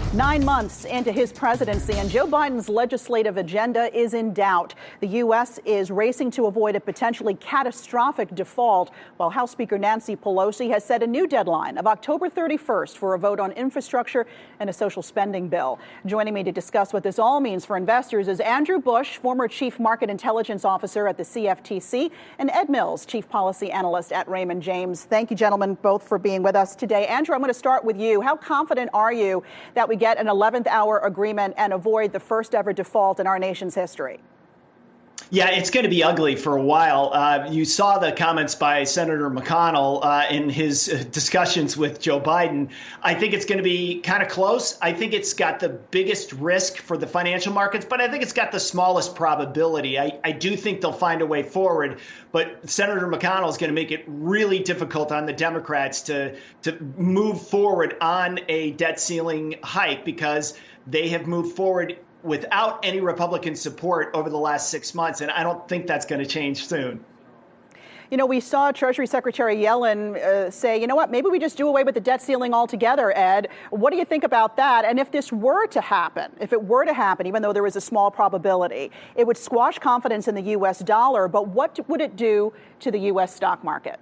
9 months into his presidency, and Joe Biden's legislative agenda is in doubt. The U.S. is racing to avoid a potentially catastrophic default, while House Speaker Nancy Pelosi has set a new deadline of October 31st for a vote on infrastructure and a social spending bill. Joining me to discuss what this all means for investors is Andrew Bush, former Chief Market Intelligence Officer at the CFTC, and Ed Mills, Chief Policy Analyst at Raymond James. Thank you, gentlemen, both for being with us today. Andrew, I'm going to start with you. How confident are you that we get an 11th hour agreement and avoid the first ever default in our nation's history? Yeah, it's going to be ugly for a while. You saw the comments by Senator McConnell in his discussions with Joe Biden. I think it's going to be kind of close. I think it's got the biggest risk for the financial markets, but I think it's got the smallest probability. I do think they'll find a way forward, but Senator McConnell is going to make it really difficult on the Democrats to move forward on a debt ceiling hike because they have moved forward without any Republican support over the last 6 months. And I don't think that's going to change soon. You know, we saw Treasury Secretary Yellen say, you know what, maybe we just do away with the debt ceiling altogether, Ed. What do you think about that? And if this were to happen, even though there is a small probability, it would squash confidence in the U.S. dollar. But what would it do to the U.S. stock market?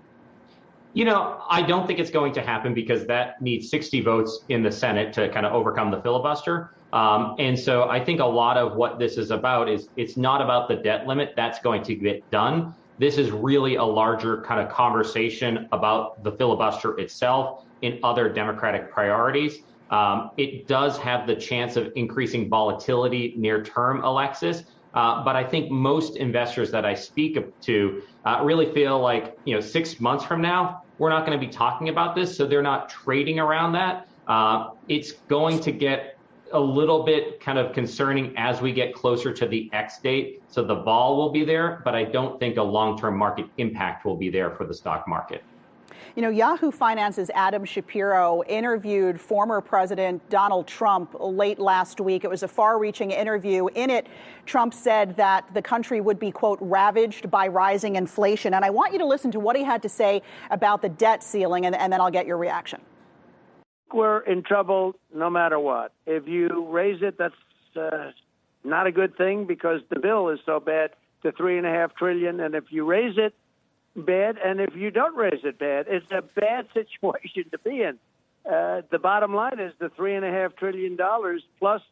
You know, I don't think it's going to happen because that needs 60 votes in the Senate to kind of overcome the filibuster. And so I think a lot of what this is about is it's not about the debt limit. That's going to get done. This is really a larger kind of conversation about the filibuster itself and other Democratic priorities. It does have the chance of increasing volatility near term, Alexis. But I think most investors that I speak to really feel like, 6 months from now, we're not going to be talking about this. So they're not trading around that. It's going to get a little bit kind of concerning as we get closer to the X date. So the vol will be there, but I don't think a long-term market impact will be there for the stock market. You know, Yahoo Finance's Adam Shapiro interviewed former President Donald Trump late last week. It was a far-reaching interview. In it, Trump said that the country would be, quote, ravaged by rising inflation. And I want you to listen to what he had to say about the debt ceiling, and then I'll get your reaction. We're in trouble no matter what. If you raise it, that's not a good thing because the bill is so bad to $3.5 trillion. And if you raise it, bad. And if you don't raise it, bad. It's a bad situation to be in. The bottom line is the $3.5 trillion plus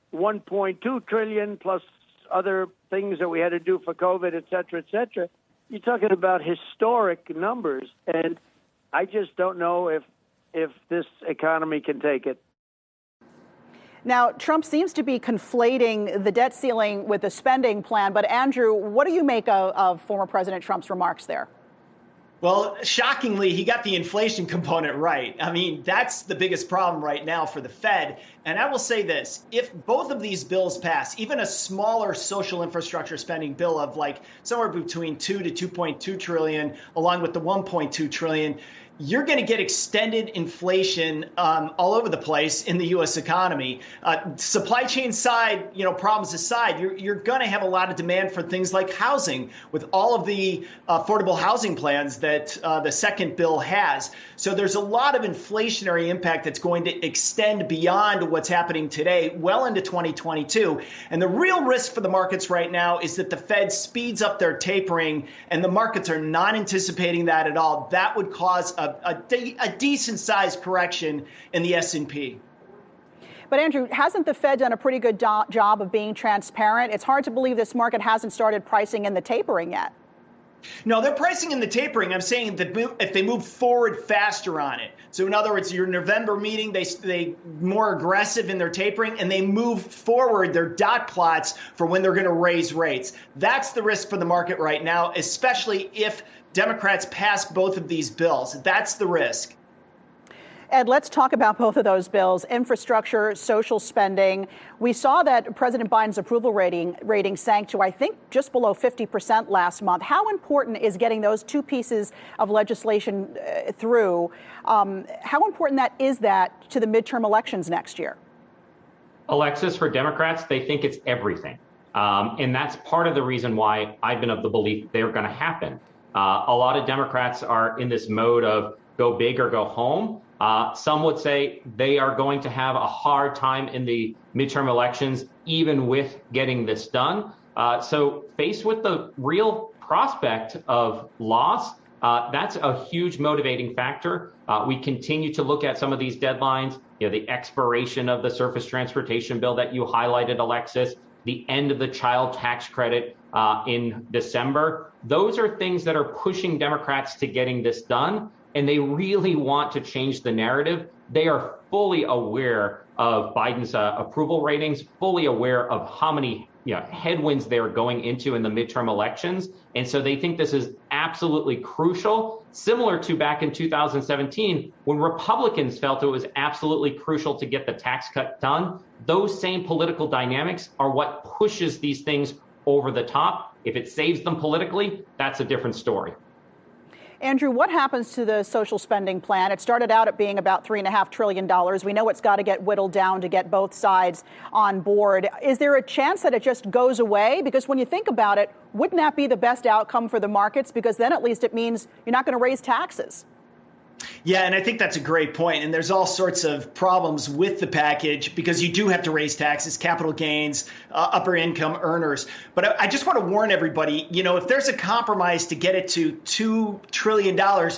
$1.2 trillion plus other things that we had to do for COVID, et cetera, et cetera. You're talking about historic numbers. And I just don't know if this economy can take it. Now, Trump seems to be conflating the debt ceiling with the spending plan. But, Andrew, what do you make of former President Trump's remarks there? Well, shockingly, he got the inflation component right. I mean, that's the biggest problem right now for the Fed. And I will say this, if both of these bills pass, even a smaller social infrastructure spending bill of like somewhere between 2 to 2.2 trillion, along with the 1.2 trillion, you're going to get extended inflation all over the place in the U.S. economy. Supply chain side, problems aside, you're going to have a lot of demand for things like housing with all of the affordable housing plans that the second bill has. So there's a lot of inflationary impact that's going to extend beyond what's happening today, well into 2022. And the real risk for the markets right now is that the Fed speeds up their tapering, and the markets are not anticipating that at all. That would cause a decent-sized correction in the S&P. But, Andrew, hasn't the Fed done a pretty good job of being transparent? It's hard to believe this market hasn't started pricing in the tapering yet. No, they're pricing in the tapering. I'm saying that if they move forward faster on it. So in other words, your November meeting, they more aggressive in their tapering, and they move forward their dot plots for when they're going to raise rates. That's the risk for the market right now, especially if Democrats pass both of these bills. That's the risk. Ed, let's talk about both of those bills, infrastructure, social spending. We saw that President Biden's approval rating sank to, I think, just below 50% last month. How important is getting those two pieces of legislation through? How important is that to the midterm elections next year? Alexis, for Democrats, they think it's everything. And that's part of the reason why I've been of the belief they're going to happen. A lot of Democrats are in this mode of go big or go home. Some would say they are going to have a hard time in the midterm elections, even with getting this done. So faced with the real prospect of loss, that's a huge motivating factor. We continue to look at some of these deadlines, the expiration of the surface transportation bill that you highlighted, Alexis, the end of the child tax credit in December. Those are things that are pushing Democrats to getting this done, and they really want to change the narrative. They are fully aware of Biden's approval ratings, fully aware of how many headwinds they're going into in the midterm elections. And so they think this is absolutely crucial, similar to back in 2017, when Republicans felt it was absolutely crucial to get the tax cut done. Those same political dynamics are what pushes these things over the top. If it saves them politically, that's a different story. Andrew, what happens to the social spending plan? It started out at being about $3.5 trillion. We know it's got to get whittled down to get both sides on board. Is there a chance that it just goes away? Because when you think about it, wouldn't that be the best outcome for the markets? Because then at least it means you're not going to raise taxes. Yeah, and I think that's a great point. And there's all sorts of problems with the package because you do have to raise taxes, capital gains, upper income earners. But I just want to warn everybody, if there's a compromise to get it to $2 trillion,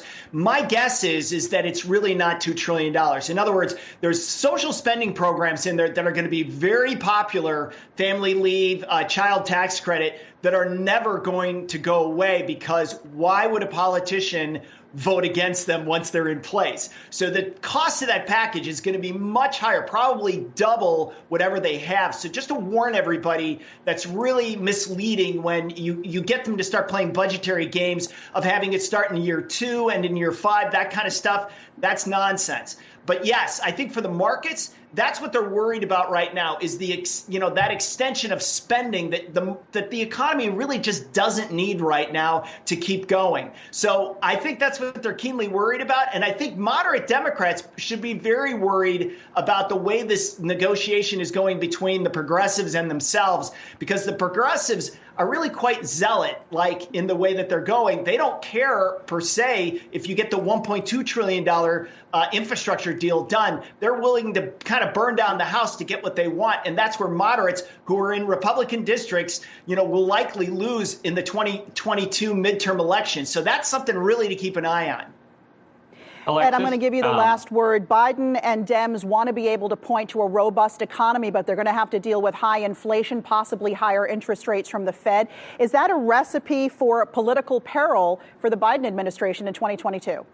my guess is that it's really not $2 trillion. In other words, there's social spending programs in there that are going to be very popular, family leave, child tax credit, that are never going to go away, because why would a politician vote against them once they're in place? So the cost of that package is going to be much higher, probably double whatever they have. So just to warn everybody, that's really misleading when you get them to start playing budgetary games of having it start in year 2 and in year 5, that kind of stuff. That's nonsense. But yes, I think for the markets, that's what they're worried about right now, is that extension of spending that the economy really just doesn't need right now to keep going. So I think that's what they're keenly worried about. And I think moderate Democrats should be very worried about the way this negotiation is going between the progressives and themselves, because the progressives are really quite zealot-like in the way that they're going. They don't care, per se, if you get the $1.2 trillion infrastructure deal done. They're willing to kind of burn down the house to get what they want. And that's where moderates who are in Republican districts, will likely lose in the 2022 midterm election. So that's something really to keep an eye on. Alexis, Ed, I'm going to give you the last word. Biden and Dems want to be able to point to a robust economy, but they're going to have to deal with high inflation, possibly higher interest rates from the Fed. Is that a recipe for political peril for the Biden administration in 2022?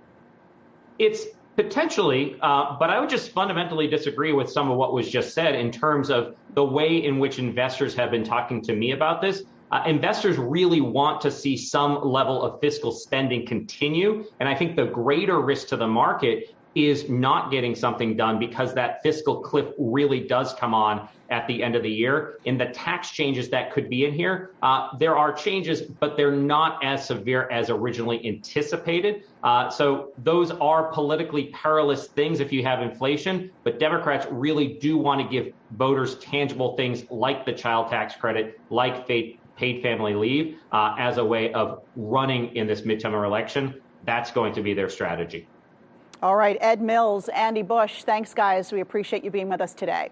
It's potentially, but I would just fundamentally disagree with some of what was just said in terms of the way in which investors have been talking to me about this. Investors really want to see some level of fiscal spending continue. And I think the greater risk to the market is not getting something done, because that fiscal cliff really does come on at the end of the year. In the tax changes that could be in here, there are changes, but they're not as severe as originally anticipated. So those are politically perilous things if you have inflation, but Democrats really do want to give voters tangible things like the child tax credit, like paid family leave, as a way of running in this midterm election. That's going to be their strategy. All right, Ed Mills, Andy Bush, thanks, guys. We appreciate you being with us today.